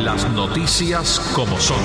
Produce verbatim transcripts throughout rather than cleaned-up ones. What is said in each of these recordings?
Las noticias como son.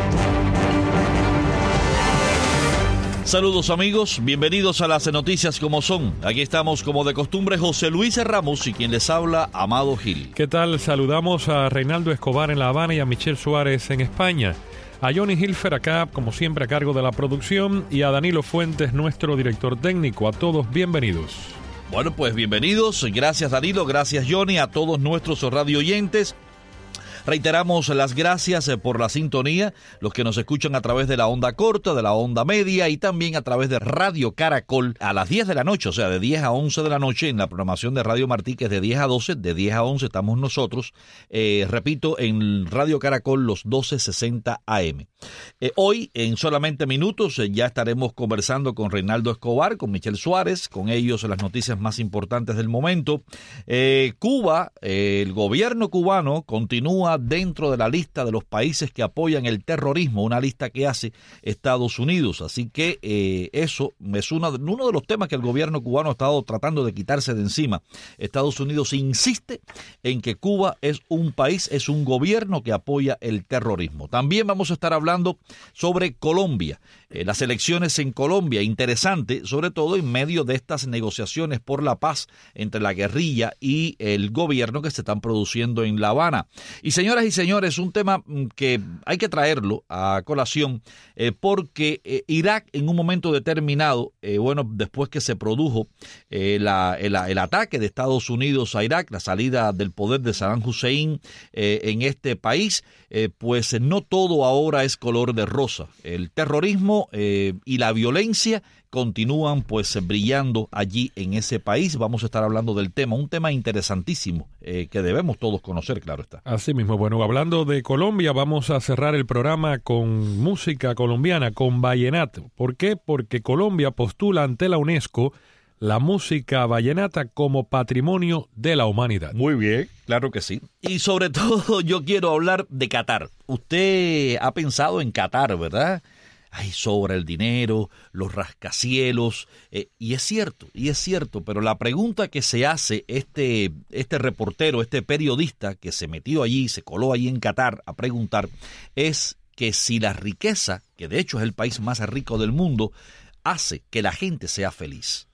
Saludos amigos, bienvenidos a las noticias como son. Aquí estamos como de costumbre José Luis Ramos y quien les habla, Amado Gil. ¿Qué tal? Saludamos a Reinaldo Escobar en La Habana y a Michelle Suárez en España. A Johnny Hilfer acá, como siempre, a cargo de la producción, y a Danilo Fuentes, nuestro director técnico. A todos, bienvenidos. Bueno, pues bienvenidos. Gracias Danilo, gracias Johnny, a todos nuestros radio oyentes. Reiteramos las gracias por la sintonía, los que nos escuchan a través de la onda corta, de la onda media y también a través de Radio Caracol a las diez de la noche, o sea, de diez a once de la noche en la programación de Radio Martí, que es de diez a doce, de diez a once estamos nosotros, eh, repito, en Radio Caracol los doce sesenta A M. Eh, hoy, en solamente minutos, eh, ya estaremos conversando con Reinaldo Escobar, con Michelle Suárez, con ellos las noticias más importantes del momento. Eh, Cuba, eh, el gobierno cubano continúa dentro de la lista de los países que apoyan el terrorismo, una lista que hace Estados Unidos. Así que eh, eso es uno de, uno de los temas que el gobierno cubano ha estado tratando de quitarse de encima. Estados Unidos insiste en que Cuba es un país, es un gobierno que apoya el terrorismo. También vamos a estar hablando sobre Colombia, eh, las elecciones en Colombia, interesante, sobre todo en medio de estas negociaciones por la paz entre la guerrilla y el gobierno que se están produciendo en La Habana. Y señoras y señores, un tema que hay que traerlo a colación eh, porque eh, Irak en un momento determinado, eh, bueno, después que se produjo eh, la, el, el ataque de Estados Unidos a Irak, la salida del poder de Saddam Hussein eh, en este país, eh, pues no todo ahora es color de rosa. El terrorismo eh, y la violencia continúan pues brillando allí en ese país. Vamos a estar hablando del tema, un tema interesantísimo eh, que debemos todos conocer, claro está. Así mismo, bueno, hablando de Colombia, vamos a cerrar el programa con música colombiana, con vallenato. ¿Por qué? Porque Colombia postula ante la UNESCO la música vallenata como patrimonio de la humanidad. Muy bien, claro que sí. Y sobre todo yo quiero hablar de Qatar. Usted ha pensado en Qatar, ¿verdad? Ay, sobra el dinero, los rascacielos, eh, y es cierto, y es cierto, pero la pregunta que se hace este, este reportero, este periodista que se metió allí, se coló allí en Qatar a preguntar, es que si la riqueza, que de hecho es el país más rico del mundo, hace que la gente sea feliz.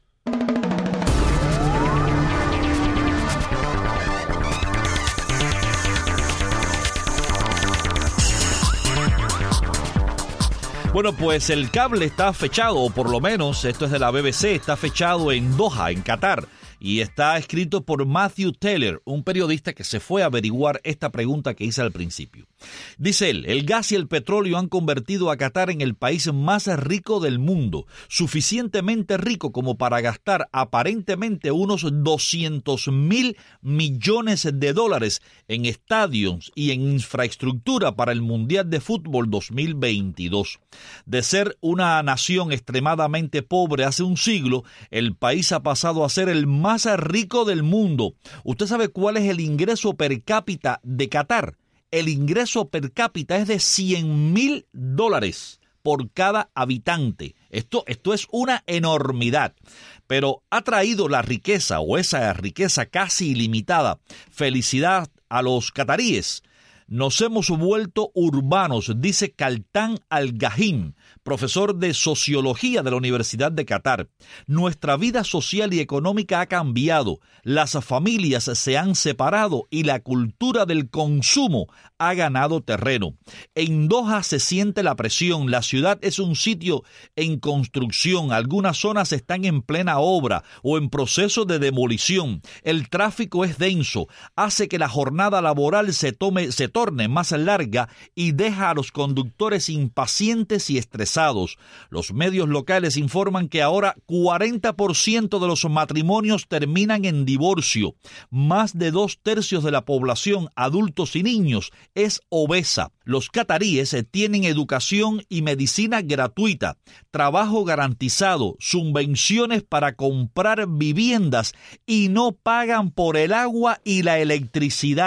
Bueno, pues el cable está fechado, o por lo menos, esto es de la B B C, está fechado en Doha, en Qatar, y está escrito por Matthew Taylor, un periodista que se fue a averiguar esta pregunta que hice al principio. Dice él, el gas y el petróleo han convertido a Qatar en el país más rico del mundo, suficientemente rico como para gastar aparentemente unos doscientos mil millones de dólares en estadios y en infraestructura para el Mundial de Fútbol dos mil veintidós. De ser una nación extremadamente pobre hace un siglo, el país ha pasado a ser el más más rico del mundo. ¿Usted sabe cuál es el ingreso per cápita de Qatar? El ingreso per cápita es de cien mil dólares por cada habitante. Esto, esto es una enormidad. Pero ha traído la riqueza, o esa riqueza casi ilimitada, felicidad a los cataríes. Nos hemos vuelto urbanos, dice Kaltan Al-Gahim, profesor de Sociología de la Universidad de Qatar. Nuestra vida social y económica ha cambiado, las familias se han separado y la cultura del consumo ha ganado terreno. En Doha se siente la presión, la ciudad es un sitio en construcción, algunas zonas están en plena obra o en proceso de demolición. El tráfico es denso, hace que la jornada laboral se tome, se torne más larga y deja a los conductores impacientes y estresados. Los medios locales informan que ahora cuarenta por ciento de los matrimonios terminan en divorcio. Más de dos tercios de la población, adultos y niños, es obesa. Los cataríes tienen educación y medicina gratuita, trabajo garantizado, subvenciones para comprar viviendas y no pagan por el agua y la electricidad.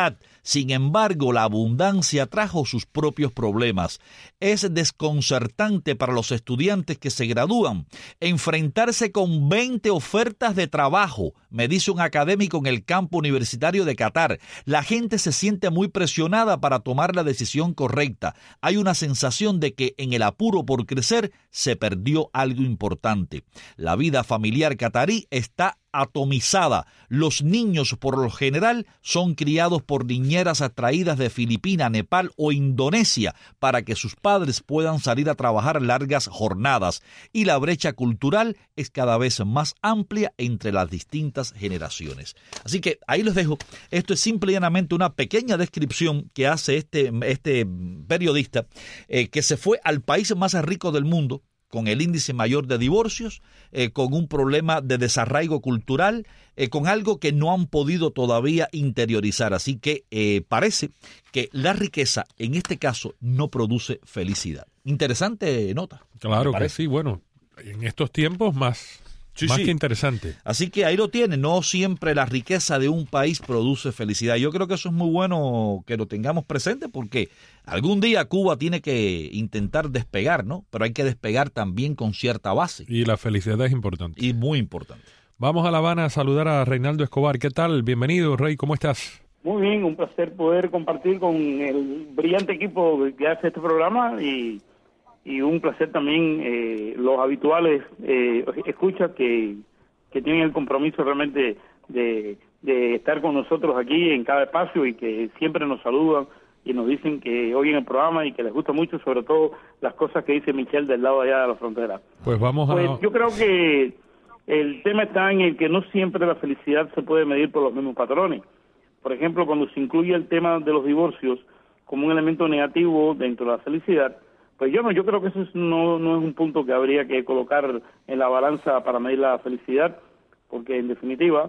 Sin embargo, la abundancia trajo sus propios problemas. Es desconcertante para los estudiantes que se gradúan enfrentarse con veinte ofertas de trabajo, me dice un académico en el campo universitario de Qatar. La gente se siente muy presionada para tomar la decisión correcta. Hay una sensación de que en el apuro por crecer se perdió algo importante. La vida familiar catarí está atomizada. Los niños, por lo general, son criados por niñeras atraídas de Filipinas, Nepal o Indonesia para que sus padres puedan salir a trabajar largas jornadas. Y la brecha cultural es cada vez más amplia entre las distintas generaciones. Así que ahí los dejo. Esto es simple y llanamente una pequeña descripción que hace este, este periodista eh, que se fue al país más rico del mundo, con el índice mayor de divorcios, eh, con un problema de desarraigo cultural, eh, con algo que no han podido todavía interiorizar. Así que eh, parece que la riqueza, en este caso, no produce felicidad. Interesante nota. Claro que sí, bueno, en estos tiempos más... Sí, Más sí. que interesante. Así que ahí lo tiene. No siempre la riqueza de un país produce felicidad. Yo creo que eso es muy bueno que lo tengamos presente porque algún día Cuba tiene que intentar despegar, ¿no? Pero hay que despegar también con cierta base. Y la felicidad es importante. Y muy importante. Vamos a La Habana a saludar a Reinaldo Escobar. ¿Qué tal? Bienvenido, Rey. ¿Cómo estás? Muy bien, un placer poder compartir con el brillante equipo que hace este programa y... y un placer también eh, los habituales eh, escuchas que, que tienen el compromiso realmente de, de estar con nosotros aquí en cada espacio y que siempre nos saludan y nos dicen que oyen el programa y que les gusta mucho, sobre todo las cosas que dice Michelle del lado allá de la frontera. Pues vamos a... Pues yo creo que el tema está en el que no siempre la felicidad se puede medir por los mismos patrones. Por ejemplo, cuando se incluye el tema de los divorcios como un elemento negativo dentro de la felicidad, pues yo no, yo creo que eso es, no, no es un punto que habría que colocar en la balanza para medir la felicidad, porque en definitiva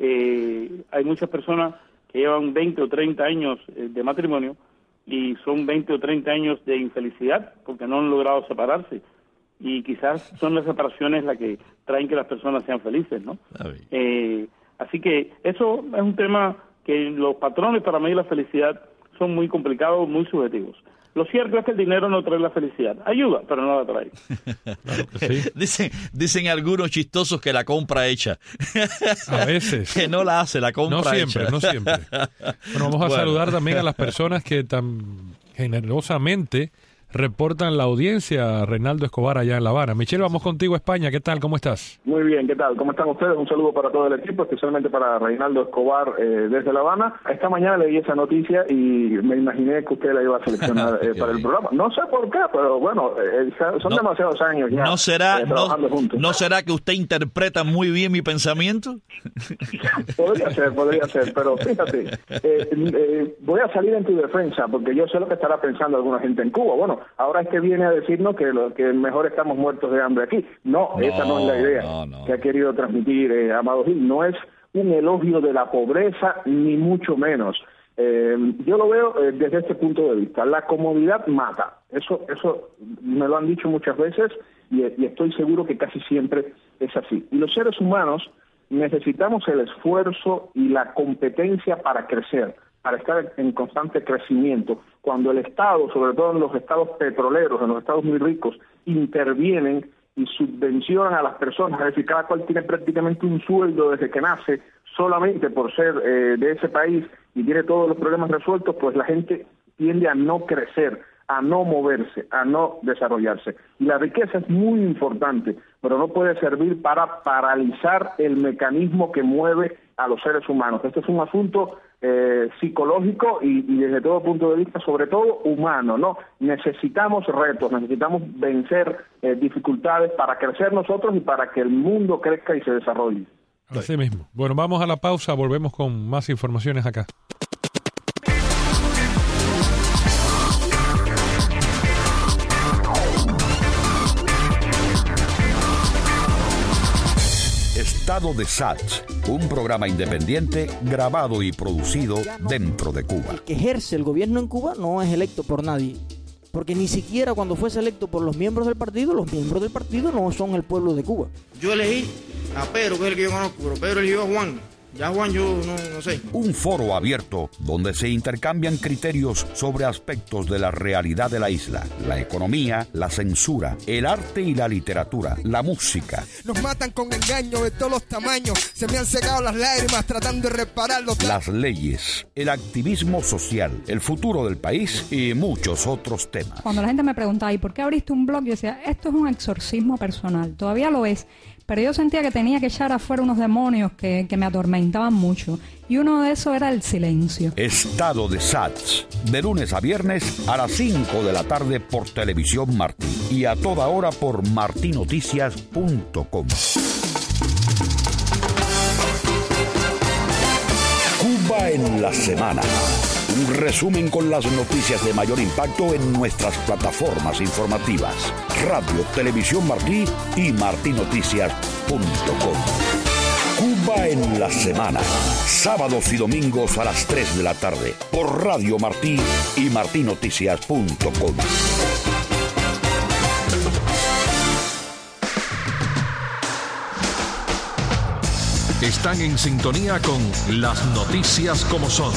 eh, hay muchas personas que llevan veinte o treinta años de matrimonio y son veinte o treinta años de infelicidad porque no han logrado separarse y quizás son las separaciones las que traen que las personas sean felices, ¿no? Eh, así que eso es un tema que los patrones para medir la felicidad son muy complicados, muy subjetivos. Lo cierto es que el dinero no trae la felicidad. Ayuda, pero no la trae. Claro que sí. Dicen, dicen algunos chistosos que la compra hecha. A veces. Que no la hace, la compra No siempre, hecha. no siempre. Bueno, vamos a Bueno. saludar también a las personas que tan generosamente reportan la audiencia, Reinaldo Escobar, allá en La Habana. Michelle, vamos contigo a España. ¿Qué tal? ¿Cómo estás? Muy bien, ¿qué tal? ¿Cómo están ustedes? Un saludo para todo el equipo, especialmente para Reinaldo Escobar eh, desde La Habana. Esta mañana leí esa noticia y me imaginé que usted la iba a seleccionar eh, para el programa. No sé por qué, pero bueno, eh, son No- demasiados años ya ¿No será, eh, no, trabajando juntos. ¿No será que usted interpreta muy bien mi pensamiento? Podría ser, podría ser, pero fíjate, eh, eh, voy a salir en tu defensa porque yo sé lo que estará pensando alguna gente en Cuba. Bueno, ahora es que viene a decirnos que, lo, que mejor estamos muertos de hambre aquí. No, No, esa no es la idea no, no. que ha querido transmitir eh, Amado Gil. No es un elogio de la pobreza, ni mucho menos. Eh, yo lo veo eh, desde este punto de vista. La comodidad mata. Eso, eso me lo han dicho muchas veces y, y estoy seguro que casi siempre es así. Y los seres humanos necesitamos el esfuerzo y la competencia para crecer, para estar en constante crecimiento. Cuando el Estado, sobre todo en los estados petroleros, en los estados muy ricos, intervienen y subvencionan a las personas, es decir, cada cual tiene prácticamente un sueldo desde que nace, solamente por ser eh, de ese país y tiene todos los problemas resueltos, pues la gente tiende a no crecer, a no moverse, a no desarrollarse. Y la riqueza es muy importante, pero no puede servir para paralizar el mecanismo que mueve a los seres humanos. Este es un asunto eh, psicológico y, y desde todo punto de vista, sobre todo humano, ¿no? Necesitamos retos, necesitamos vencer eh, dificultades para crecer nosotros y para que el mundo crezca y se desarrolle. Así mismo. Bueno, vamos a la pausa, volvemos con más informaciones acá. Estado de Sach, un programa independiente grabado y producido dentro de Cuba. El que ejerce el gobierno en Cuba no es electo por nadie, porque ni siquiera cuando fuese electo por los miembros del partido, los miembros del partido no son el pueblo de Cuba. Yo elegí a Pedro, que es el que yo conozco, pero Pedro eligió a Juan. Ya, Juan, yo no, no sé. Un foro abierto donde se intercambian criterios sobre aspectos de la realidad de la isla, la economía, la censura, el arte y la literatura, la música. Nos matan con engaño de todos los tamaños, se me han secado las lágrimas tratando de reparar los... Las leyes, el activismo social, el futuro del país y muchos otros temas. Cuando la gente me preguntaba, ¿y por qué abriste un blog? Yo decía, esto es un exorcismo personal, todavía lo es. Pero yo sentía que tenía que echar afuera unos demonios que, que me atormentaban mucho. Y uno de esos era el silencio. Estado de Sats, de lunes a viernes a las cinco de la tarde por Televisión Martí. Y a toda hora por marti noticias punto com. Cuba en la semana. Un resumen con las noticias de mayor impacto en nuestras plataformas informativas. Radio, Televisión Martí y marti noticias punto com. Cuba en la semana. Sábados y domingos a las tres de la tarde. Por Radio Martí y marti noticias punto com. Están en sintonía con Las Noticias como Son.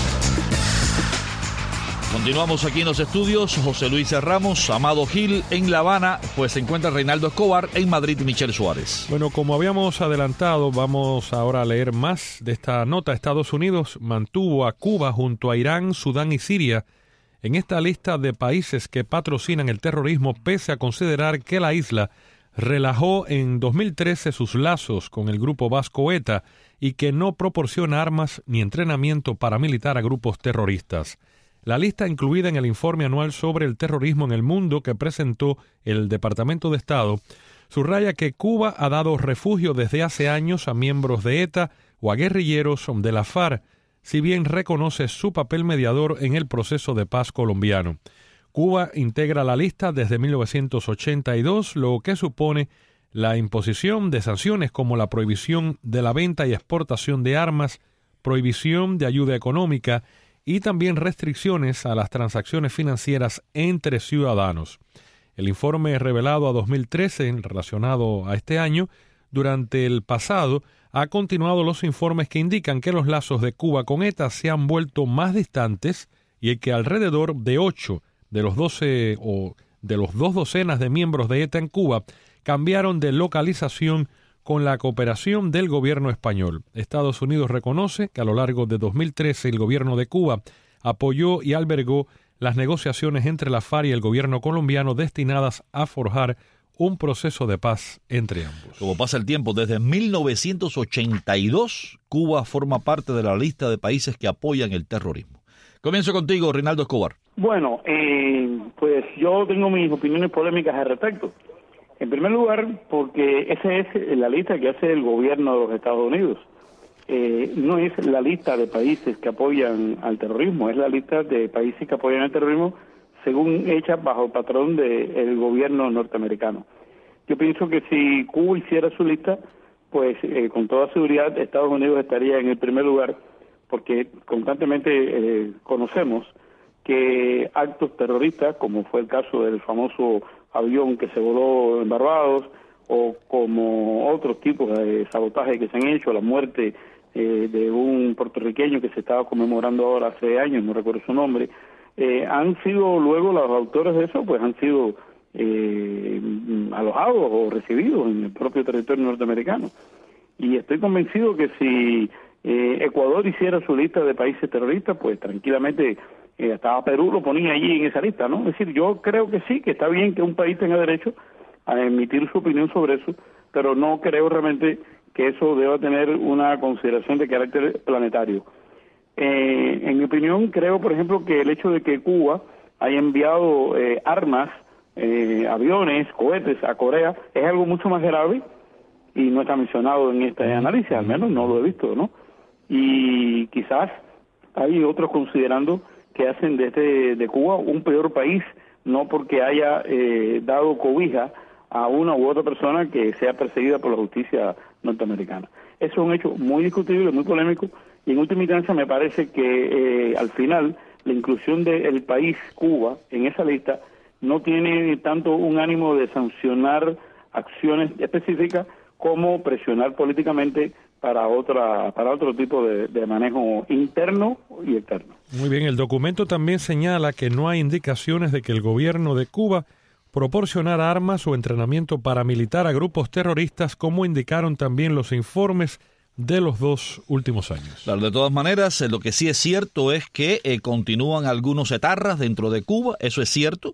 Continuamos aquí en los estudios. José Luis Ramos, Amado Gil en La Habana, pues se encuentra Reinaldo Escobar en Madrid, Michelle Suárez. Bueno, como habíamos adelantado, vamos ahora a leer más de esta nota. Estados Unidos mantuvo a Cuba junto a Irán, Sudán y Siria en esta lista de países que patrocinan el terrorismo, pese a considerar que la isla relajó en dos mil trece sus lazos con el grupo vasco ETA y que no proporciona armas ni entrenamiento paramilitar a grupos terroristas. La lista incluida en el informe anual sobre el terrorismo en el mundo que presentó el Departamento de Estado subraya que Cuba ha dado refugio desde hace años a miembros de ETA o a guerrilleros de la FARC, si bien reconoce su papel mediador en el proceso de paz colombiano. Cuba integra la lista desde mil novecientos ochenta y dos, lo que supone la imposición de sanciones como la prohibición de la venta y exportación de armas, prohibición de ayuda económica y también restricciones a las transacciones financieras entre ciudadanos. El informe revelado a dos mil trece, relacionado a este año, durante el pasado, ha continuado los informes que indican que los lazos de Cuba con ETA se han vuelto más distantes y que alrededor de ocho de los doce o de los dos docenas de miembros de ETA en Cuba cambiaron de localización con la cooperación del gobierno español. Estados Unidos reconoce que a lo largo de dos mil trece el gobierno de Cuba apoyó y albergó las negociaciones entre la FARC y el gobierno colombiano destinadas a forjar un proceso de paz entre ambos. Como pasa el tiempo, desde mil novecientos ochenta y dos, Cuba forma parte de la lista de países que apoyan el terrorismo. Comienzo contigo, Reinaldo Escobar. Bueno, eh, pues yo tengo mis opiniones polémicas al respecto. En primer lugar, porque esa es la lista que hace el gobierno de los Estados Unidos. Eh, no es la lista de países que apoyan al terrorismo, es la lista de países que apoyan al terrorismo según hecha bajo el patrón del gobierno norteamericano. Yo pienso que si Cuba hiciera su lista, pues eh, con toda seguridad Estados Unidos estaría en el primer lugar, porque constantemente eh, conocemos que actos terroristas, como fue el caso del famoso avión que se voló en Barbados, o como otros tipos de sabotaje que se han hecho, la muerte eh, de un puertorriqueño que se estaba conmemorando ahora hace años, no recuerdo su nombre, eh, han sido luego los autores de eso, pues han sido eh, alojados o recibidos en el propio territorio norteamericano. Y estoy convencido que si eh, Ecuador hiciera su lista de países terroristas, pues tranquilamente eh, hasta Perú lo ponía allí en esa lista, ¿no? Es decir, yo creo que sí, que está bien que un país tenga derecho a emitir su opinión sobre eso, pero no creo realmente que eso deba tener una consideración de carácter planetario. Eh, en mi opinión, creo, por ejemplo, que el hecho de que Cuba haya enviado eh, armas, eh, aviones, cohetes a Corea, es algo mucho más grave y no está mencionado en este análisis, al menos no lo he visto, ¿no? Y quizás hay otros considerando que hacen de, este, de Cuba un peor país, no porque haya eh, dado cobija a una u otra persona que sea perseguida por la justicia norteamericana. Eso es un hecho muy discutible, muy polémico, y en última instancia me parece que eh, al final la inclusión del país Cuba en esa lista no tiene tanto un ánimo de sancionar acciones específicas como presionar políticamente para otra para otro tipo de, de manejo interno y externo. Muy bien, el documento también señala que no hay indicaciones de que el gobierno de Cuba proporcionara armas o entrenamiento paramilitar a grupos terroristas, como indicaron también los informes de los dos últimos años. Claro, de todas maneras, eh, lo que sí es cierto es que eh, continúan algunos etarras dentro de Cuba, eso es cierto,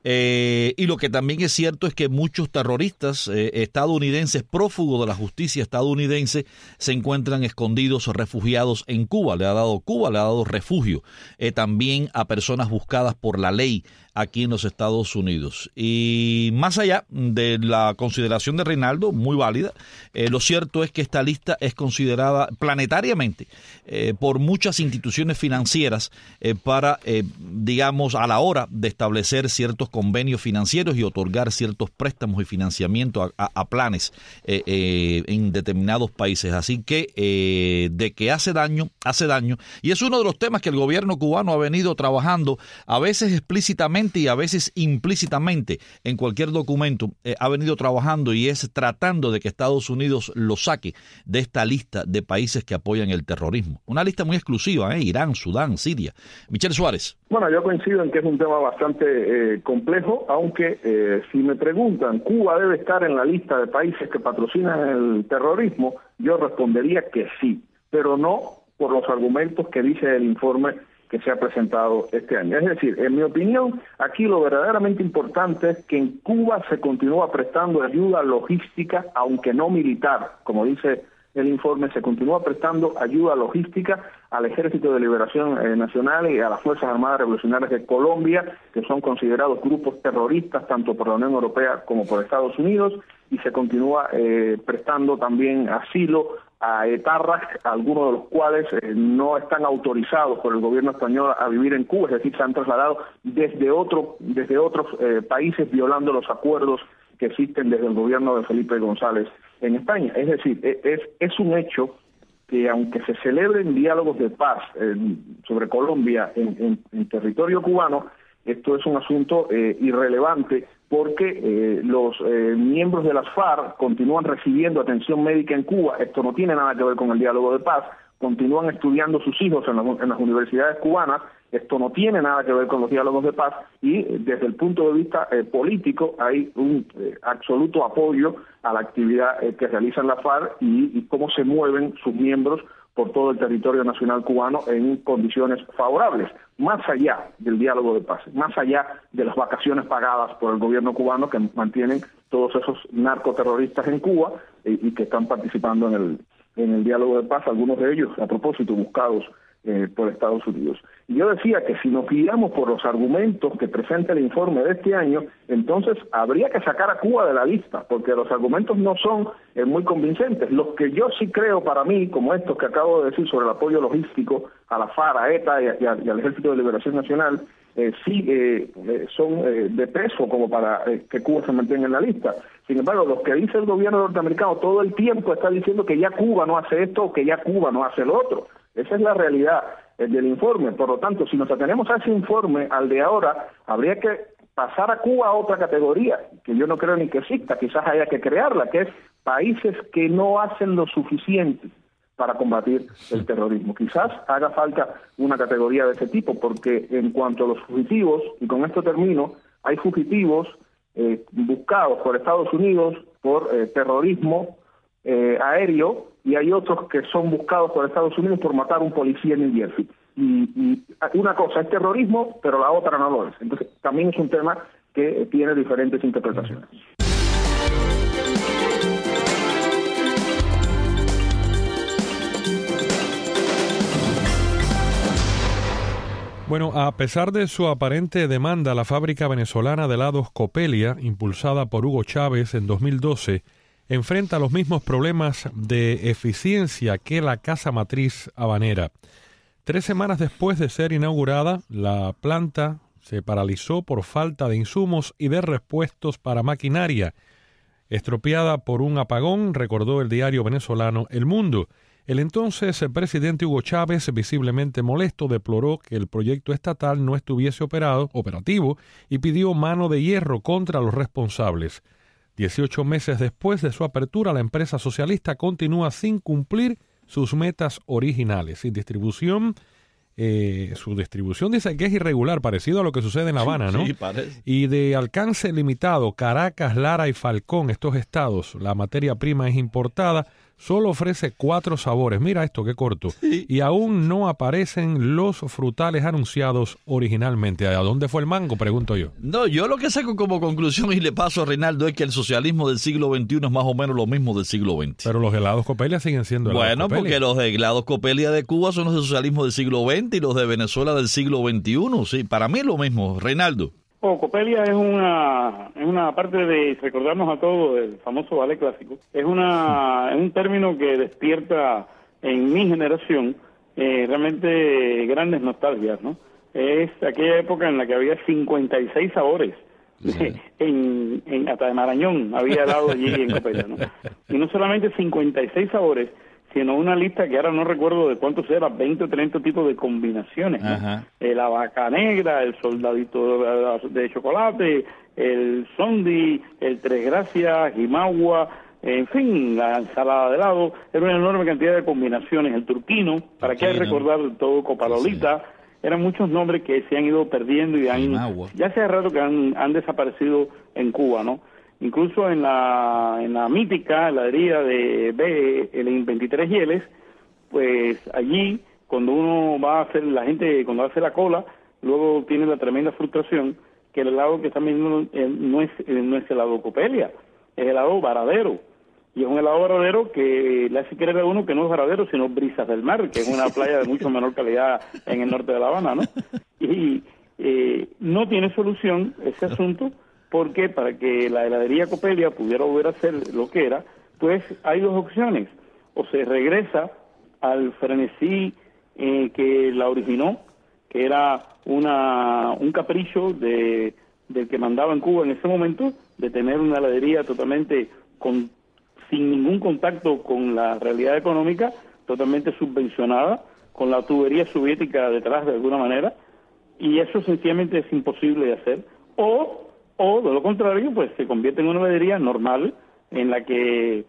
eh, y lo que también es cierto es que muchos terroristas eh, estadounidenses, prófugos de la justicia estadounidense, se encuentran escondidos o refugiados en Cuba. Le ha dado Cuba, le ha dado refugio eh, también a personas buscadas por la ley aquí en los Estados Unidos. Y más allá de la consideración de Reinaldo, muy válida, eh, lo cierto es que esta lista es considerada planetariamente eh, por muchas instituciones financieras eh, para, eh, digamos, a la hora de establecer ciertos convenios financieros y otorgar ciertos préstamos y financiamiento a, a, a planes eh, eh, en determinados países. Así que eh, de que hace daño, hace daño. Y es uno de los temas que el gobierno cubano ha venido trabajando, a veces explícitamente y a veces implícitamente en cualquier documento, eh, ha venido trabajando, y es tratando de que Estados Unidos lo saque de esta lista de países que apoyan el terrorismo. Una lista muy exclusiva, ¿eh? Irán, Sudán, Siria. Michelle Suárez. Bueno, yo coincido en que es un tema bastante eh, complejo, aunque eh, si me preguntan, ¿Cuba debe estar en la lista de países que patrocinan el terrorismo? Yo respondería que sí, pero no por los argumentos que dice el informe que se ha presentado este año. Es decir, en mi opinión, aquí lo verdaderamente importante es que en Cuba se continúa prestando ayuda logística, aunque no militar, como dice el informe, se continúa prestando ayuda logística al Ejército de Liberación eh, Nacional y a las Fuerzas Armadas Revolucionarias de Colombia, que son considerados grupos terroristas tanto por la Unión Europea como por Estados Unidos, y se continúa eh, prestando también asilo a etarras, algunos de los cuales eh, no están autorizados por el gobierno español a vivir en Cuba, es decir, se han trasladado desde otro, desde otros eh, países, violando los acuerdos que existen desde el gobierno de Felipe González en España. Es decir, es, es un hecho que aunque se celebren diálogos de paz eh, sobre Colombia en, en, en territorio cubano, esto es un asunto eh, irrelevante, porque eh, los eh, miembros de las FARC continúan recibiendo atención médica en Cuba. Esto no tiene nada que ver con el diálogo de paz. Continúan estudiando sus hijos en, la, en las universidades cubanas. Esto no tiene nada que ver con los diálogos de paz, y desde el punto de vista eh, político hay un eh, absoluto apoyo a la actividad eh, que realizan las FARC y, y cómo se mueven sus miembros por todo el territorio nacional cubano en condiciones favorables, más allá del diálogo de paz, más allá de las vacaciones pagadas por el gobierno cubano que mantienen todos esos narcoterroristas en Cuba y, y que están participando en el, en el diálogo de paz, algunos de ellos, a propósito, buscados eh, por Estados Unidos. Y yo decía que si nos guiamos por los argumentos que presenta el informe de este año, entonces habría que sacar a Cuba de la lista, porque los argumentos no son eh, muy convincentes. Los que yo sí creo para mí, como estos que acabo de decir sobre el apoyo logístico a la FARC, a ETA y, a, y, a, y al Ejército de Liberación Nacional, eh, sí eh, eh, son eh, de peso como para eh, que Cuba se mantenga en la lista. Sin embargo, los que dice el gobierno norteamericano todo el tiempo está diciendo que ya Cuba no hace esto o que ya Cuba no hace lo otro. Esa es la realidad eh, del informe. Por lo tanto, si nos atenemos a ese informe, al de ahora, habría que pasar a Cuba a otra categoría, que yo no creo ni que exista, quizás haya que crearla, que es países que no hacen lo suficiente para combatir el terrorismo. Quizás haga falta una categoría de ese tipo, porque en cuanto a los fugitivos, y con esto termino, hay fugitivos eh, buscados por Estados Unidos por eh, terrorismo eh, aéreo, y hay otros que son buscados por Estados Unidos por matar a un policía en New Jersey. Y, y una cosa es terrorismo, pero la otra no lo es. Entonces, también es un tema que tiene diferentes interpretaciones. Bueno, a pesar de su aparente demanda, la fábrica venezolana de helados Copelia, impulsada por Hugo Chávez en dos mil doce, enfrenta los mismos problemas de eficiencia que la casa matriz habanera. Tres semanas después de ser inaugurada, la planta se paralizó por falta de insumos y de repuestos para maquinaria, estropeada por un apagón, recordó el diario venezolano El Mundo. El entonces el presidente Hugo Chávez, visiblemente molesto, deploró que el proyecto estatal no estuviese operado, operativo y pidió mano de hierro contra los responsables. dieciocho meses después de su apertura, la empresa socialista continúa sin cumplir sus metas originales. Sin distribución, eh, su distribución dice que es irregular, parecido a lo que sucede en La Habana, ¿no? Sí, parece. Y de alcance limitado, Caracas, Lara y Falcón, estos estados, la materia prima es importada, solo ofrece cuatro sabores. Mira esto, qué corto. Sí. Y aún no aparecen los frutales anunciados originalmente. ¿A dónde fue el mango? Pregunto yo. No, yo lo que saco como conclusión y le paso a Reinaldo es que el socialismo del siglo veintiuno es más o menos lo mismo del siglo veinte. Pero los helados Copelia siguen siendo helados Bueno, Copelia. porque los helados Copelia de Cuba son los del socialismo del siglo veinte y los de Venezuela del siglo veintiuno. Sí, para mí es lo mismo. Reinaldo. Oh, Copelia es una, es una parte de recordarnos a todos el famoso ballet clásico. Es una, es un término que despierta en mi generación eh, realmente grandes nostalgias, ¿no? Es aquella época en la que había cincuenta y seis sabores. Sí. En, en, hasta de Marañón había helado allí en Copelia, ¿no? Y no solamente cincuenta y seis sabores, sino una lista que ahora no recuerdo de cuántos eran, veinte o treinta tipos de combinaciones, ¿no? Eh, la vaca negra, el soldadito de, de chocolate, el sondi, el tres gracias, jimagua, en fin, la ensalada de helado, era una enorme cantidad de combinaciones, el turquino, para qué recordar todo, copalolita, sí, sí. Eran muchos nombres que se han ido perdiendo y han, ya hace rato que han, han desaparecido en Cuba, ¿no? Incluso en la en la mítica heladería de B, el veintitrés Hieles, pues allí, cuando uno va a hacer, la gente, cuando hace la cola, luego tiene la tremenda frustración que el helado que están vendiendo eh, no es eh, no es helado Copelia, es helado Varadero. Y es un helado Varadero que le hace creer a uno que no es Varadero, sino Brisas del Mar, que es una playa de mucho menor calidad en el norte de La Habana, ¿no? Y eh, no tiene solución ese asunto, porque para que la heladería Copelia pudiera volver a ser lo que era, pues hay dos opciones. O se regresa al frenesí eh, que la originó, que era una un capricho de del que mandaba en Cuba en ese momento, de tener una heladería totalmente con, sin ningún contacto con la realidad económica, totalmente subvencionada, con la tubería soviética detrás de alguna manera, y eso sencillamente es imposible de hacer. O O, de lo contrario, pues se convierte en una heladería normal en la que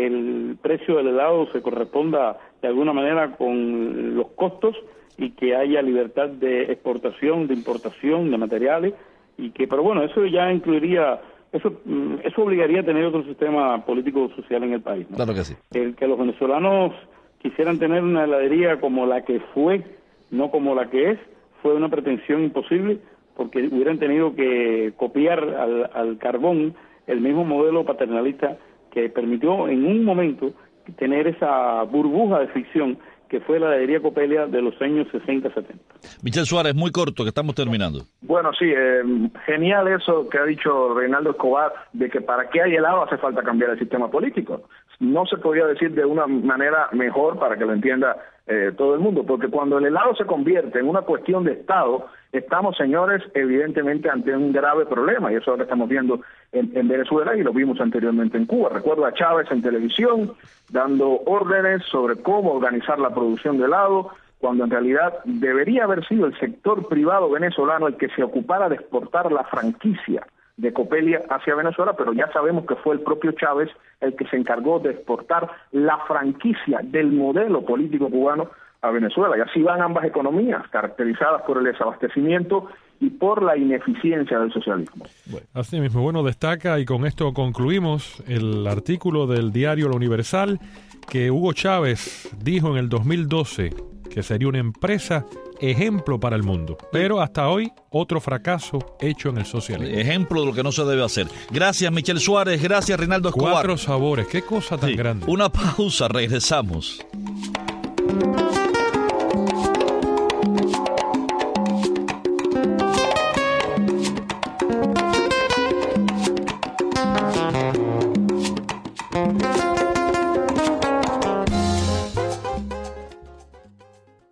el precio del helado se corresponda de alguna manera con los costos y que haya libertad de exportación, de importación de materiales y que, pero bueno, eso ya incluiría, eso eso obligaría a tener otro sistema político-social en el país, ¿no? Claro que sí. El que los venezolanos quisieran tener una heladería como la que fue, no como la que es, fue una pretensión imposible, porque hubieran tenido que copiar al, al carbón el mismo modelo paternalista que permitió en un momento tener esa burbuja de ficción que fue la heladería Copelia de los años sesenta setenta. Michel Suárez, muy corto, que estamos terminando. Bueno, sí, eh, genial eso que ha dicho Reinaldo Escobar, de que para que haya helado hace falta cambiar el sistema político. No se podría decir de una manera mejor para que lo entienda eh, todo el mundo, porque cuando el helado se convierte en una cuestión de Estado, estamos, señores, evidentemente ante un grave problema, y eso es lo que estamos viendo en, en Venezuela y lo vimos anteriormente en Cuba. Recuerdo a Chávez en televisión dando órdenes sobre cómo organizar la producción de helado, cuando en realidad debería haber sido el sector privado venezolano el que se ocupara de exportar la franquicia de Copelia hacia Venezuela, pero ya sabemos que fue el propio Chávez el que se encargó de exportar la franquicia del modelo político cubano a Venezuela, y así van ambas economías, caracterizadas por el desabastecimiento y por la ineficiencia del socialismo. Bueno. Así mismo, bueno, destaca, y con esto concluimos, el artículo del diario La Universal, que Hugo Chávez dijo en el dos mil doce que sería una empresa ejemplo para el mundo, pero hasta hoy otro fracaso hecho en el socialismo. Ejemplo de lo que no se debe hacer. Gracias, Michel Suárez, gracias, Reinaldo Escobar. Cuatro sabores, qué cosa tan sí. grande. Una pausa, regresamos.